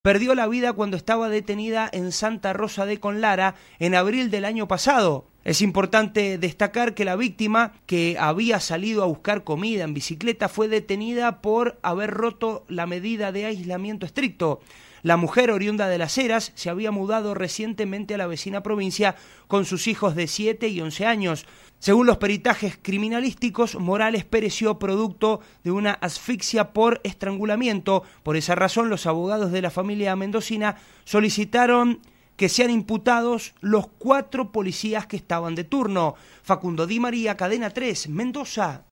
perdió la vida cuando estaba detenida en Santa Rosa de Conlara en abril del año pasado. Es importante destacar que la víctima, que había salido a buscar comida en bicicleta, fue detenida por haber roto la medida de aislamiento estricto. La mujer, oriunda de Las Heras, se había mudado recientemente a la vecina provincia con sus hijos de 7 y 11 años. Según los peritajes criminalísticos, Morales pereció producto de una asfixia por estrangulamiento. Por esa razón, los abogados de la familia mendocina solicitaron que sean imputados los 4 policías que estaban de turno. Facundo Di María, Cadena 3, Mendoza.